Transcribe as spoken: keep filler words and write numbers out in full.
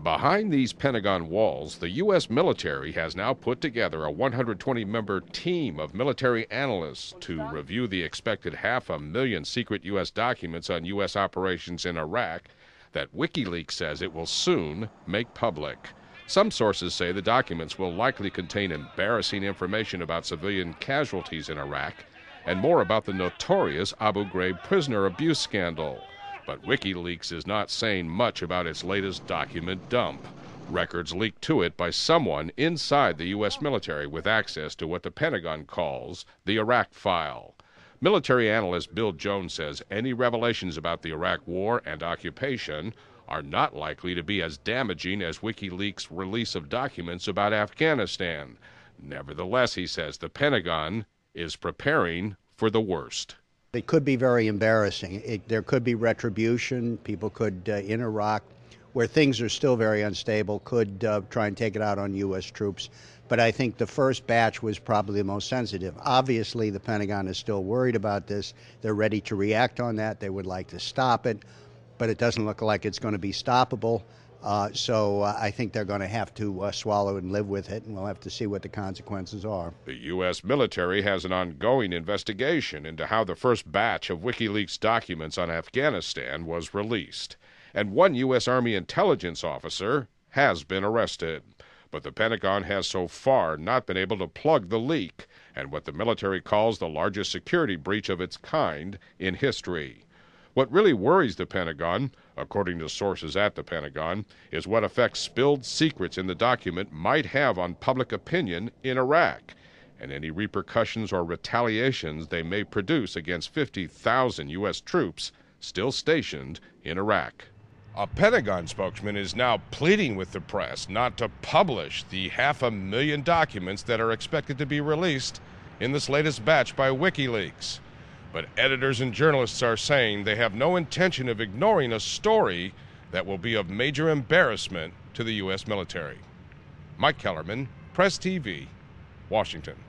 Behind these Pentagon walls, the U S military has now put together a one hundred twenty member team of military analysts to review the expected half a million secret U S documents on U S operations in Iraq that WikiLeaks says it will soon make public. Some sources say the documents will likely contain embarrassing information about civilian casualties in Iraq and more about the notorious Abu Ghraib prisoner abuse scandal. But WikiLeaks is not saying much about its latest document dump. Records leaked to it by someone inside the U S military with access to what the Pentagon calls the Iraq file. Military analyst Bill Jones says any revelations about the Iraq war and occupation are not likely to be as damaging as WikiLeaks' release of documents about Afghanistan. Nevertheless, he says the Pentagon is preparing for the worst. It could be very embarrassing. It, there could be retribution. People could, uh, in Iraq, where things are still very unstable, could uh, try and take it out on U S troops. But I think the first batch was probably the most sensitive. Obviously, the Pentagon is still worried about this. They're ready to react on that. They would like to stop it, but it doesn't look like it's going to be stoppable. Uh, so uh, I think they're going to have to uh, swallow and live with it, and we'll have to see what the consequences are. The U S military has an ongoing investigation into how the first batch of WikiLeaks documents on Afghanistan was released. And one U S Army intelligence officer has been arrested. But the Pentagon has so far not been able to plug the leak and what the military calls the largest security breach of its kind in history. What really worries the Pentagon, according to sources at the Pentagon, is what effect spilled secrets in the document might have on public opinion in Iraq, and any repercussions or retaliations they may produce against fifty thousand U S troops still stationed in Iraq. A Pentagon spokesman is now pleading with the press not to publish the half a million documents that are expected to be released in this latest batch by WikiLeaks. But editors and journalists are saying they have no intention of ignoring a story that will be of major embarrassment to the U S military. Mike Kellerman, Press T V, Washington.